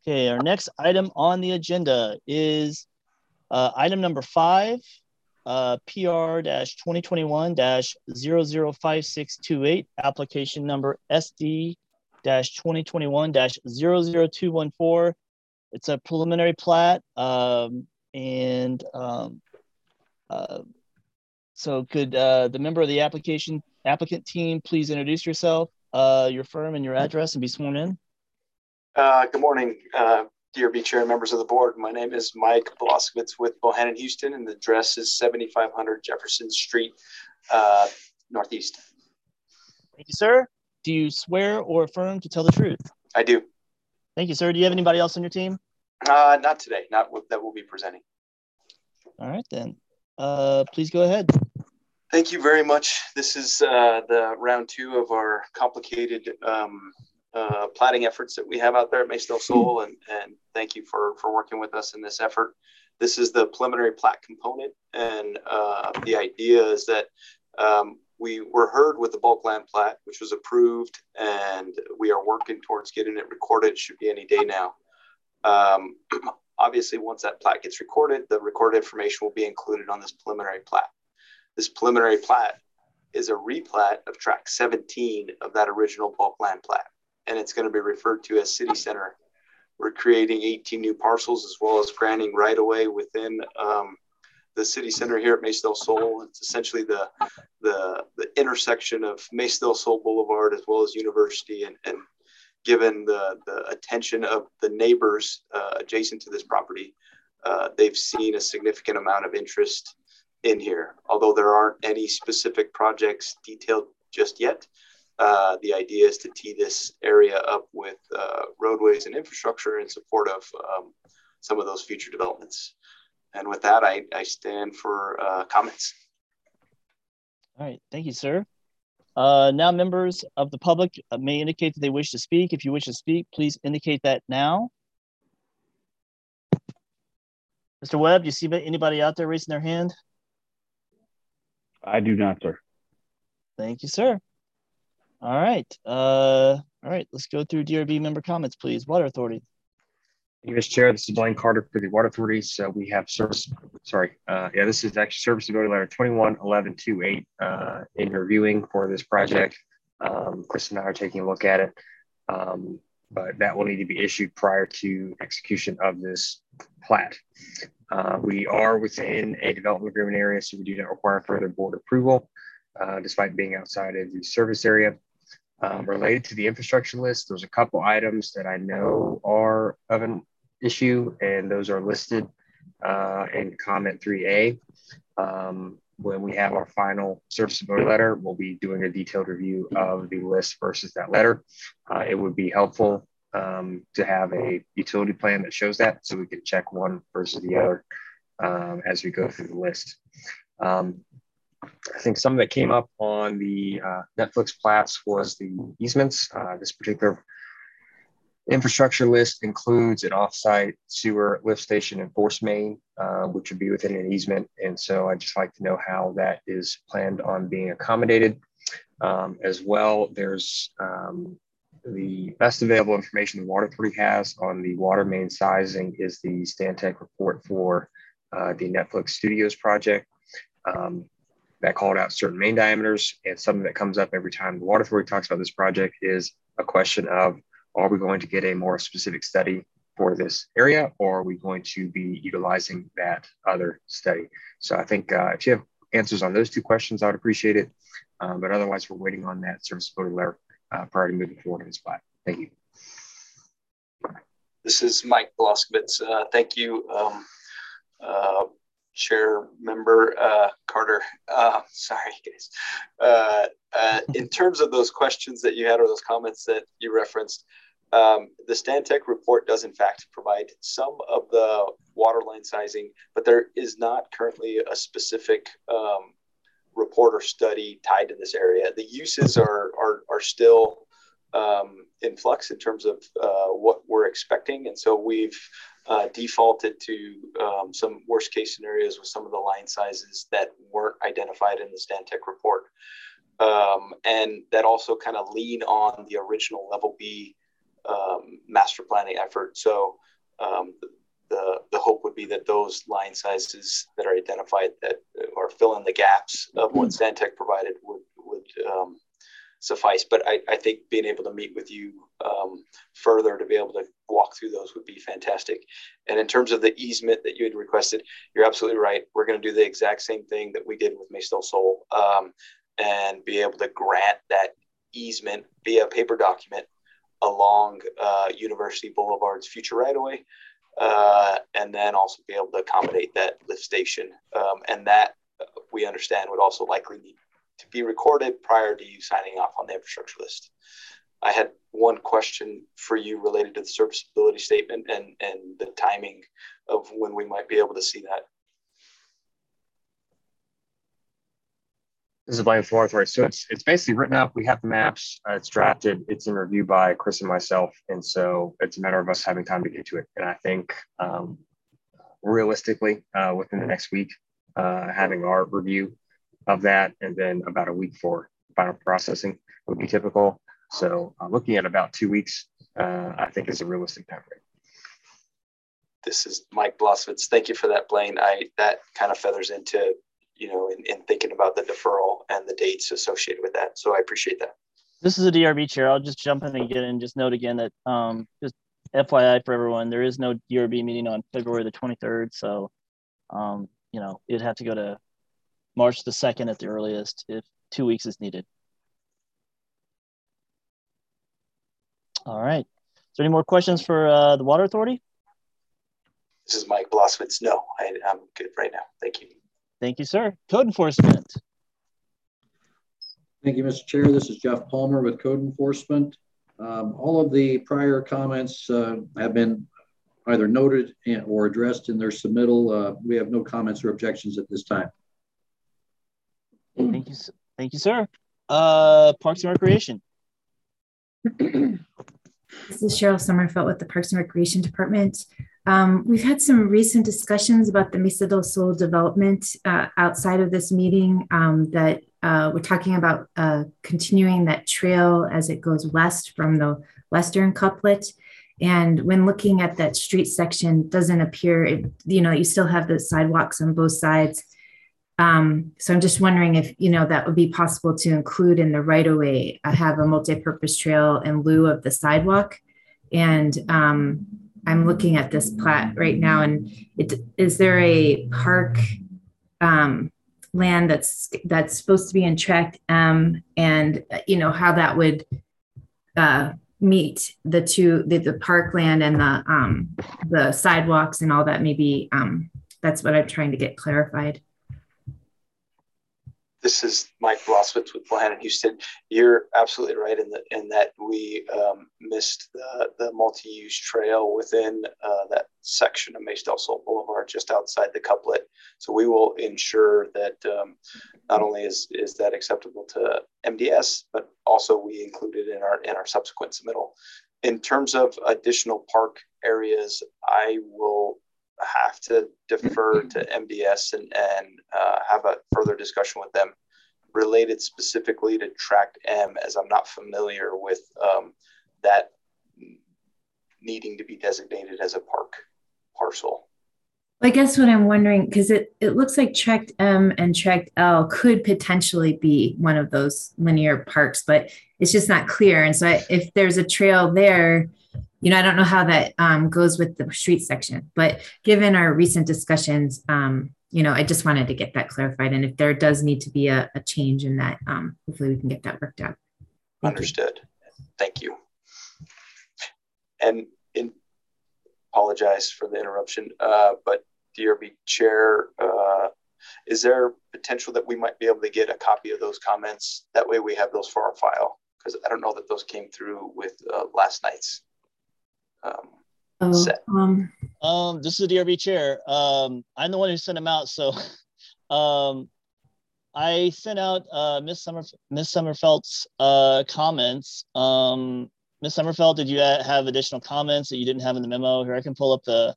Okay, our next item on the agenda is item number 5, PR-2021-005628, application number SD-2021-00214. It's a preliminary plat, so could the member of the applicant team please introduce yourself, your firm and your address, and be sworn in? Good morning, DRB Chair and members of the board. My name is Mike Bloskowitz with Bohannon Houston, and the address is 7500 Jefferson Street, Northeast. Thank you, sir. Do you swear or affirm to tell the truth? I do. Thank you, sir. Do you have anybody else on your team? Not today. Not that will be presenting. All right, then. Please go ahead. Thank you very much. This is the round 2 of our complicated platting efforts that we have out there at Mesa del Sol, and thank you for working with us in this effort. This is the preliminary plat component, and the idea is that we were heard with the bulk land plat, which was approved, and we are working towards getting it recorded. It should be any day now. Obviously, once that plat gets recorded, the recorded information will be included on this preliminary plat. This preliminary plat is a replat of tract 17 of that original bulk land plat, and it's going to be referred to as City Center. We're creating 18 new parcels, as well as granting right-of-way within the City Center here at Mesa del Sol. It's essentially the intersection of Mesa del Sol Boulevard as well as University, and given the attention of the neighbors adjacent to this property, they've seen a significant amount of interest in here. Although there aren't any specific projects detailed just yet, the idea is to tee this area up with roadways and infrastructure in support of some of those future developments. And with that, I stand for comments. All right, thank you, sir. Now members of the public may indicate that they wish to speak. If you wish to speak, please indicate that now. Mr. Webb, do you see anybody out there raising their hand? I do not, sir. Thank you, sir. All right, let's go through DRB member comments, please. Water Authority. Thank you, Mr. Chair. This is Blaine Carter for the Water Authority. So we have this is actually service ability letter 211128 in reviewing for this project. Chris and I are taking a look at it, but that will need to be issued prior to execution of this plat. We are within a development agreement area, so we do not require further board approval, despite being outside of the service area. Related to the infrastructure list, there's a couple items that I know are of an issue, and those are listed in comment 3A. When we have our final serviceability letter, we'll be doing a detailed review of the list versus that letter. It would be helpful to have a utility plan that shows that, so we can check one versus the other as we go through the list. I think some that came up on the Netflix plats was the easements. This particular infrastructure list includes an offsite sewer lift station and force main, which would be within an easement. And so I'd just like to know how that is planned on being accommodated. As well, there's the best available information the Water Authority has on the water main sizing is the Stantec report for the Netflix Studios project. That called out certain main diameters, and something that comes up every time the Water Authority talks about this project is a question of, are we going to get a more specific study for this area, or are we going to be utilizing that other study? So I think if you have answers on those two questions, I would appreciate it. But otherwise, we're waiting on that serviceability letter prior to moving forward in this plat. Thank you. This is Mike Bloskowitz. Thank you, Chair Member Carter. Sorry, guys. In terms of those questions that you had or those comments that you referenced, the Stantec report does in fact provide some of the water line sizing, but there is not currently a specific report or study tied to this area. The uses are still in flux in terms of what we're expecting, and so we've defaulted to some worst case scenarios with some of the line sizes that weren't identified in the Stantec report, and that also kind of lean on the original level B master planning effort. So the hope would be that those line sizes that are identified that or fill in the gaps of what Stantec provided would suffice. But I think being able to meet with you further to be able to walk through those would be fantastic. And in terms of the easement that you had requested, you're absolutely right. We're going to do the exact same thing that we did with Mace del Sol, and be able to grant that easement via paper document along University Boulevard's future right-of-way, and then also be able to accommodate that lift station. And that we understand would also likely need to be recorded prior to you signing off on the infrastructure list. I had one question for you related to the serviceability statement and the timing of when we might be able to see that. This is Blaine Florence. So it's basically written up. We have the maps. It's drafted. It's in review by Chris and myself. And so it's a matter of us having time to get to it. And I think realistically, within the next week, having our review of that, and then about a week for final processing would be typical. So looking at about 2 weeks, I think is a realistic time frame. This is Mike Blosowitz. Thank you for that, Blaine. That kind of feathers into, in thinking about the deferral and the dates associated with that. So I appreciate that. This is a DRB chair. I'll just jump in again and just note again that just FYI for everyone, there is no DRB meeting on February the 23rd. So, it'd have to go to March the 2nd at the earliest if 2 weeks is needed. All right. Is there any more questions for the Water Authority? This is Mike Blosowitz. No, I'm good right now. Thank you. Thank you, sir. Code enforcement. Thank you, Mr. Chair. This is Jeff Palmer with Code Enforcement. All of the prior comments have been either noted or addressed in their submittal. We have no comments or objections at this time. Thank you. Thank you, sir. Parks and Recreation. This is Cheryl Sommerfeld with the Parks and Recreation Department. We've had some recent discussions about the Mesa del Sol development outside of this meeting that we're talking about continuing that trail as it goes west from the western couplet. And when looking at that street section, doesn't appear, you still have the sidewalks on both sides. So I'm just wondering if, that would be possible to include in the right-of-way, have a multi-purpose trail in lieu of the sidewalk. And I'm looking at this plat right now, and is there a park land that's supposed to be in tract M, and how that would meet the two, the parkland and the sidewalks and all that. Maybe that's what I'm trying to get clarified. This is Mike Blosowitz with Bohannon Houston. You're absolutely right in that we missed the multi-use trail within that section of Mace del Sol Boulevard just outside the couplet. So we will ensure that not only is that acceptable to MDS, but also we include it in our subsequent submittal. In terms of additional park areas, I will have to defer to MDS and have a further discussion with them related specifically to tract M, as I'm not familiar with that needing to be designated as a park parcel. I guess what I'm wondering, because it looks like tract M and tract L could potentially be one of those linear parks, but it's just not clear. And so if there's a trail there, I don't know how that goes with the street section, but given our recent discussions, I just wanted to get that clarified. And if there does need to be a change in that, hopefully we can get that worked out. Understood. Thank you. And apologize for the interruption, but DRB Chair, is there potential that we might be able to get a copy of those comments? That way we have those for our file, because I don't know that those came through with last night's set. This is the DRB Chair. I'm the one who sent them out, so I sent out Ms. Sommerfeld's comments. Ms. Sommerfeld, did you have additional comments that you didn't have in the memo? Here, I can pull up the.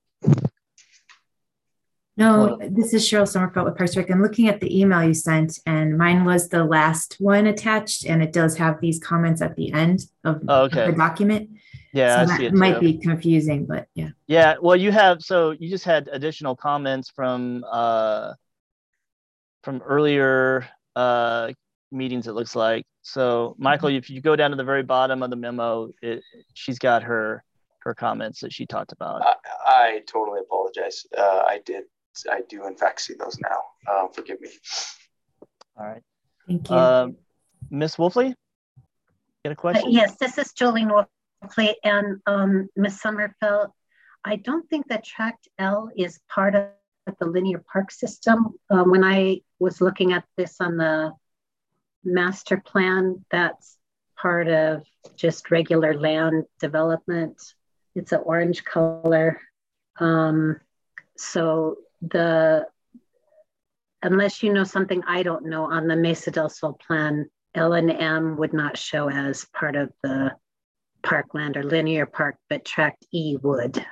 No, this is Cheryl Sommerfeld with Parks Rec. I'm looking at the email you sent, and mine was the last one attached, and it does have these comments at the end of the document. Yeah, So I see that it might too. be confusing, but yeah. Yeah, well, you just had additional comments from earlier meetings, it looks like. So Michael, if you go down to the very bottom of the memo, she's got her comments that she talked about. I totally apologize. I do in fact see those now. Forgive me. All right. Thank you. Miss Wolfley, got a question? Yes, this is Jolene Wolfley and Miss Sommerfeld. I don't think that Tract L is part of the linear park system. When I was looking at this on the master plan, that's part of just regular land development. It's an orange color. So unless you know something I don't know, on the Mesa del Sol plan, L&M would not show as part of the parkland or linear park, but Tract E would.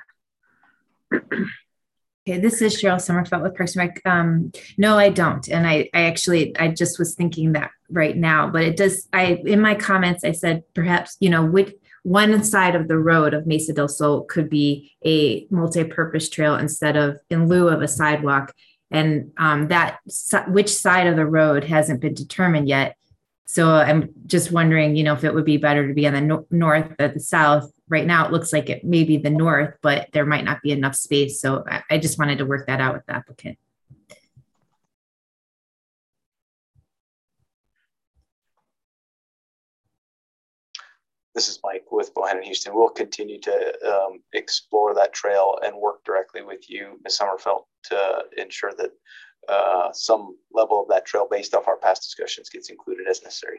Okay, this is Cheryl Sommerfeld with Parks and Rec. No, I don't. And I just was thinking that right now, but it does, in my comments, I said, perhaps, which one side of the road of Mesa del Sol could be a multi-purpose trail instead of in lieu of a sidewalk. And which side of the road hasn't been determined yet. So I'm just wondering, if it would be better to be on the north or the south. Right now, it looks like it may be the north, but there might not be enough space. So I just wanted to work that out with the applicant. This is Mike with Bohannon Houston. We'll continue to explore that trail and work directly with you, Ms. Sommerfeld, to ensure that some level of that trail based off our past discussions gets included as necessary.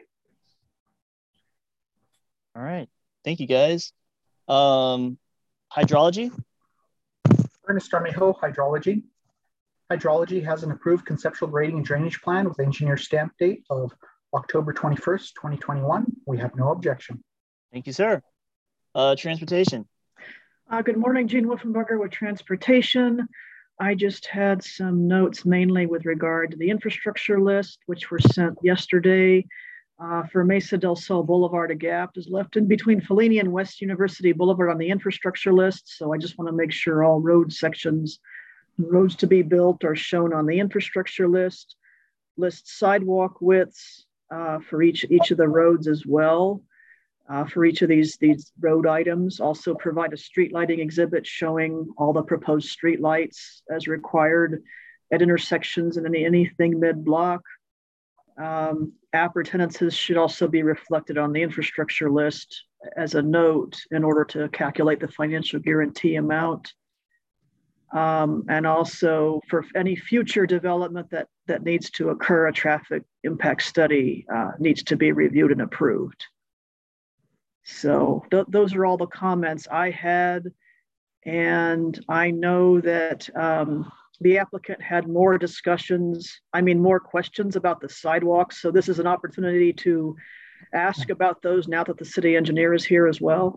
All right. Thank you, guys. Hydrology? Ernest Armijo, Hydrology. Hydrology has an approved conceptual grading and drainage plan with engineer stamp date of October 21st, 2021. We have no objection. Thank you, sir. Transportation. Good morning, Gene Wolfenberger with Transportation. I just had some notes mainly with regard to the infrastructure list, which were sent yesterday. For Mesa del Sol Boulevard, a gap is left in between Fellini and West University Boulevard on the infrastructure list. So I just want to make sure all road sections, roads to be built, are shown on the infrastructure list. List sidewalk widths for each of the roads as well. For each of these road items, also provide a street lighting exhibit showing all the proposed street lights as required at intersections and anything mid-block. Appurtenances should also be reflected on the infrastructure list as a note in order to calculate the financial guarantee amount. And also for any future development that needs to occur, a traffic impact study needs to be reviewed and approved. So those are all the comments I had. And I know that the applicant had more questions about the sidewalks. So this is an opportunity to ask about those now that the city engineer is here as well.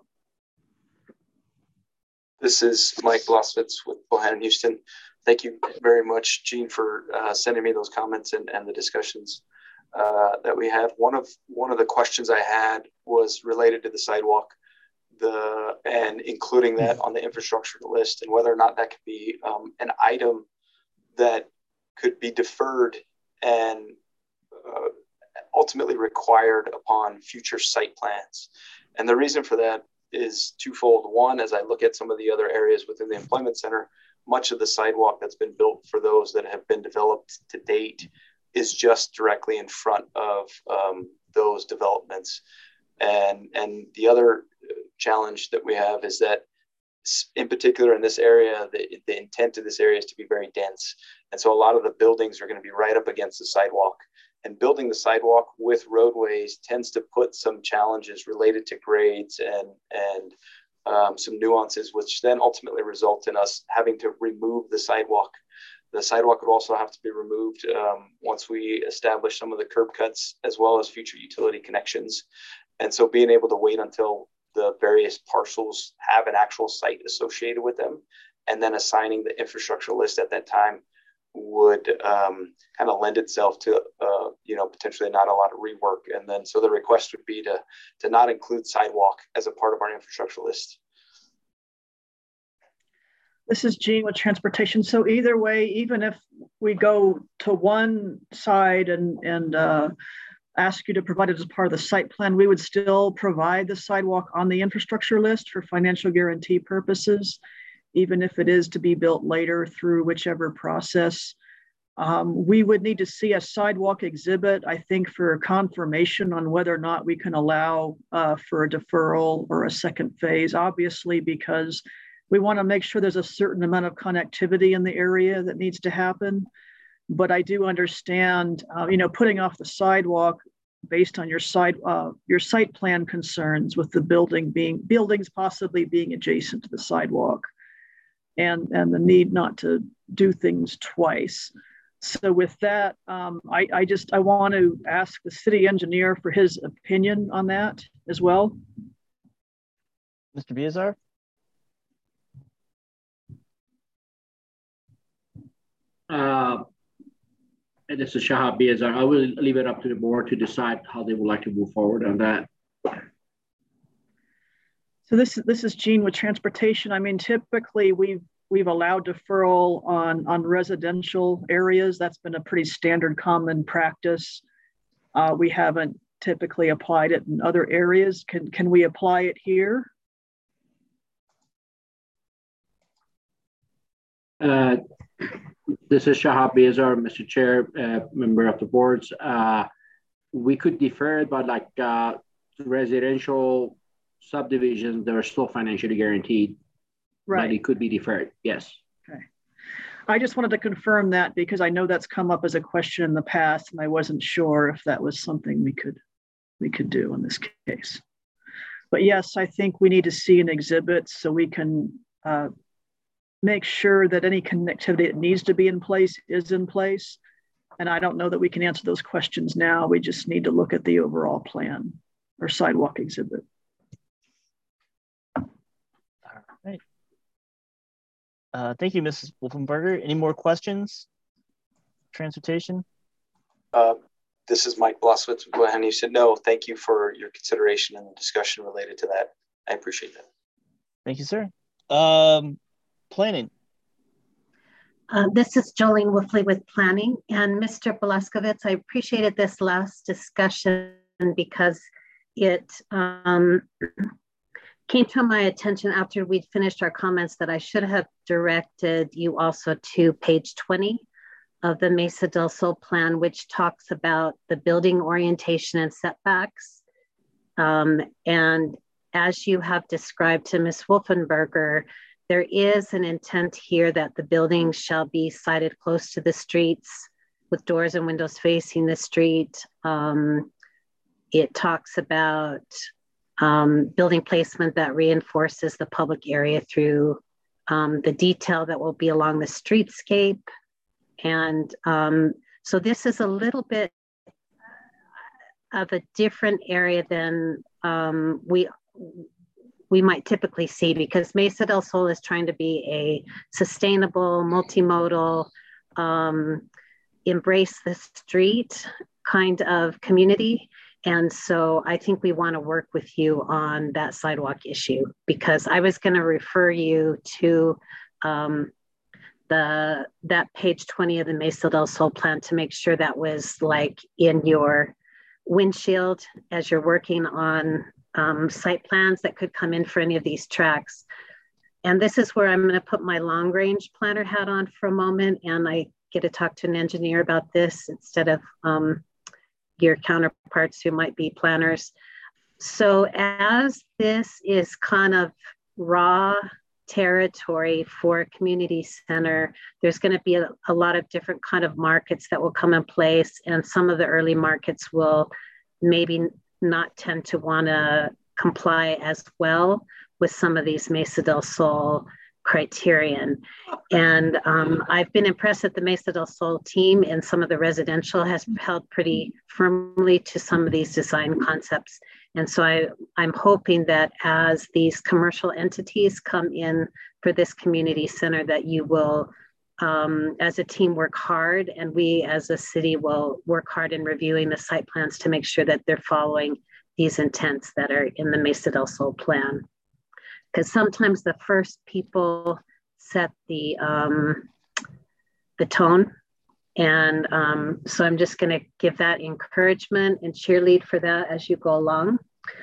This is Mike Blosvitz with Bohannon Houston. Thank you very much, Gene, for sending me those comments and the discussions that we had. One of the questions I had was related to the sidewalk, and including that on the infrastructure list, and whether or not that could be an item that could be deferred and ultimately required upon future site plans. And the reason for that is twofold. One, as I look at some of the other areas within the employment center, much of the sidewalk that's been built for those that have been developed to date is just directly in front of those developments. And the other challenge that we have is that, in particular in this area, the intent of this area is to be very dense. And so a lot of the buildings are going to be right up against the sidewalk. And building the sidewalk with roadways tends to put some challenges related to grades and some nuances, which then ultimately result in us having to remove the sidewalk. The sidewalk would also have to be removed once we establish some of the curb cuts as well as future utility connections. And so being able to wait until the various parcels have an actual site associated with them and then assigning the infrastructure list at that time would kind of lend itself to potentially not a lot of rework. And then so the request would be to not include sidewalk as a part of our infrastructure list. This is Jean with transportation. So either way, even if we go to one side and ask you to provide it as part of the site plan, we would still provide the sidewalk on the infrastructure list for financial guarantee purposes, even if it is to be built later through whichever process. We would need to see a sidewalk exhibit, I think, for confirmation on whether or not we can allow for a deferral or a second phase, obviously, because we want to make sure there's a certain amount of connectivity in the area that needs to happen. But I do understand, putting off the sidewalk based on your site plan concerns with the buildings possibly being adjacent to the sidewalk, and the need not to do things twice. So with that, I want to ask the city engineer for his opinion on that as well. Mr. Biazar? This is Shahab Biazar. I will leave it up to the board to decide how they would like to move forward on that. So this is Jean with transportation. I mean, typically we've allowed deferral on residential areas. That's been a pretty standard common practice. We haven't typically applied it in other areas. Can we apply it here? This is Shahab Biazar, Mr. Chair, member of the boards. We could defer it, but like residential subdivisions, they're still financially guaranteed. Right. But it could be deferred, yes. Okay. I just wanted to confirm that because I know that's come up as a question in the past, and I wasn't sure if that was something we could do in this case. But yes, I think we need to see an exhibit so we can make sure that any connectivity that needs to be in place is in place. And I don't know that we can answer those questions now. We just need to look at the overall plan or sidewalk exhibit. All right. Thank you, Mrs. Wolfenberger. Any more questions? Transportation? This is Mike Bloswitz. Go ahead. You said no. Thank you for your consideration and the discussion related to that. I appreciate that. Thank you, sir. Planning. This is Jolene Wolfley with planning. And Mr. Belaskovitz, I appreciated this last discussion because it came to my attention after we'd finished our comments that I should have directed you also to page 20 of the Mesa del Sol plan, which talks about the building orientation and setbacks. And as you have described to Ms. Wolfenberger, there is an intent here that the building shall be sited close to the streets with doors and windows facing the street. It talks about building placement that reinforces the public area through the detail that will be along the streetscape. And so this is a little bit of a different area than we might typically see, because Mesa del Sol is trying to be a sustainable, multimodal, embrace the street kind of community. And so I think we want to work with you on that sidewalk issue, because I was going to refer you to that page 20 of the Mesa del Sol plan to make sure that was like in your windshield as you're working on site plans that could come in for any of these tracks. And this is where I'm going to put my long range planner hat on for a moment, and I get to talk to an engineer about this instead of your counterparts who might be planners. So as this is kind of raw territory for a community center, there's going to be a lot of different kind of markets that will come in place, and some of the early markets will maybe not tend to want to comply as well with some of these Mesa del Sol criterion. And I've been impressed that the Mesa del Sol team in some of the residential has held pretty firmly to some of these design concepts. And so I'm hoping that as these commercial entities come in for this community center, that you will as a team work hard, and we as a city will work hard in reviewing the site plans to make sure that they're following these intents that are in the Mesa del Sol plan. Because sometimes the first people set the tone. And so I'm just gonna give that encouragement and cheerlead for that as you go along.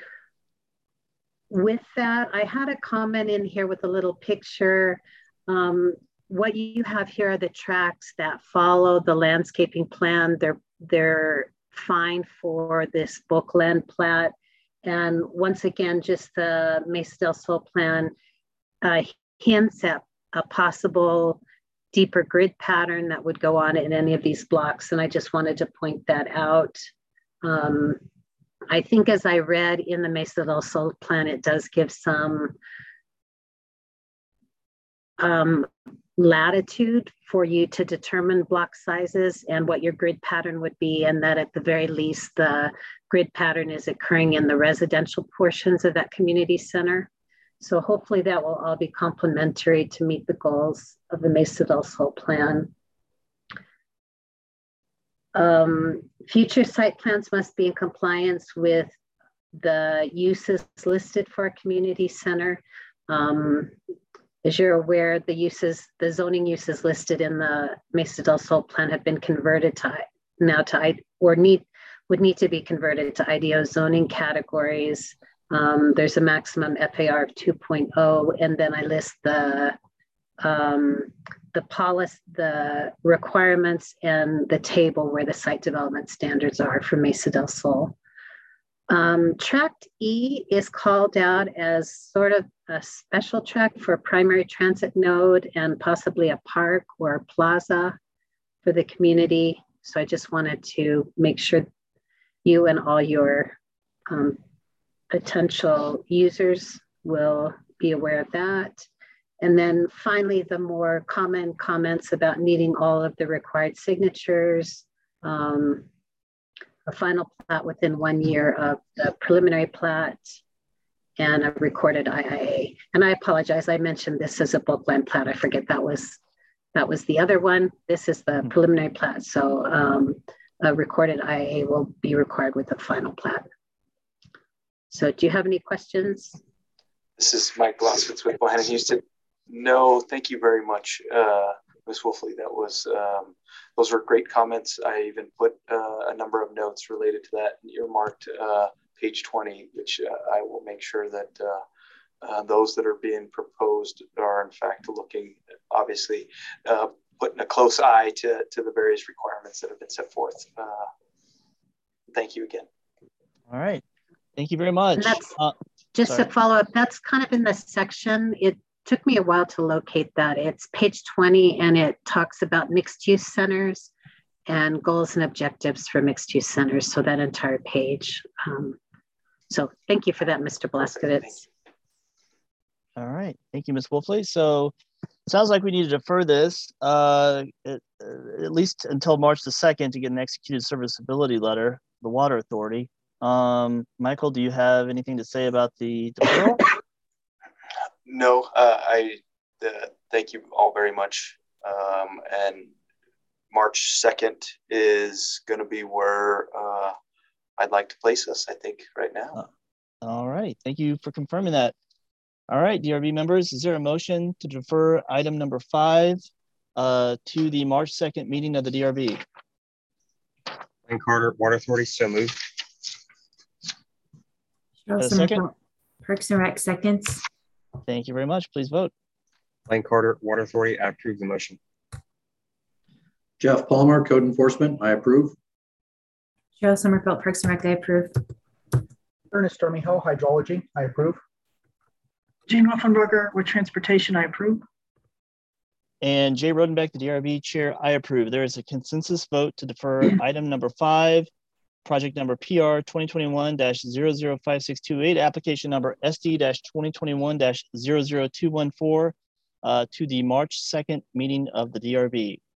With that, I had a comment in here with a little picture. What you have here are the tracks that follow the landscaping plan. They're fine for this bulk land plat. And once again, just the Mesa del Sol plan hints at a possible deeper grid pattern that would go on in any of these blocks. And I just wanted to point that out. I think as I read in the Mesa del Sol plan, it does give some latitude for you to determine block sizes and what your grid pattern would be, and that at the very least, the grid pattern is occurring in the residential portions of that community center. So hopefully that will all be complementary to meet the goals of the Mesa del Sol plan. Future site plans must be in compliance with the uses listed for a community center. As you're aware, the zoning uses listed in the Mesa del Sol plan have been converted to would need to be converted to IDO zoning categories. There's a maximum FAR of 2.0, and then I list the policy, the requirements, and the table where the site development standards are for Mesa del Sol. Tract E is called out as sort of a special tract for a primary transit node and possibly a park or a plaza for the community. So I just wanted to make sure you and all your potential users will be aware of that. And then finally, the more common comments about needing all of the required signatures, a final plat within 1 year of the preliminary plat, and a recorded IIA. And I apologize, I mentioned this as a bulk land plat. I forget that was the other one. This is the preliminary plat. So a recorded IIA will be required with the final plat. So do you have any questions? This is Mike Glasswitz with Bohannon Houston. No, thank you very much, Ms. Wolfley. That was those were great comments. I even put a number of notes related to that and earmarked page 20, which I will make sure that those that are being proposed are in fact looking, obviously, putting a close eye to the various requirements that have been set forth. Thank you again. All right. Thank you very much. Just to follow up, that's kind of in the section. It took me a while to locate that. It's page 20, and it talks about mixed use centers and goals and objectives for mixed use centers. So that entire page. So thank you for that, Mr. Blaskowitz. All right. Thank you, Ms. Wolfley. So it sounds like we need to defer this at least until March the 2nd to get an executed serviceability letter, the Water Authority. Michael, do you have anything to say about the deferral? No, thank you all very much. And March 2nd is going to be where I'd like to place us, I think, right now. All right. Thank you for confirming that. All right, DRB members, is there a motion to defer item number 5 to the March 2nd meeting of the DRB? Blaine Carter, Water Authority, so moved. A second? Parks and Rec seconds. Thank you very much. Please vote. Blaine Carter, Water Authority, I approve the motion. Jeff Palmer, Code Enforcement, I approve. Cheryl Sommerfeld, Parks and Rec, I approve. Ernest Armijo, Hydrology, I approve. Gene Wolfenberger with Transportation, I approve. And Jay Rodenbeck, the DRB Chair, I approve. There is a consensus vote to defer item number 5, project number PR 2021-005628, application number SD-2021-00214 to the March 2nd meeting of the DRB.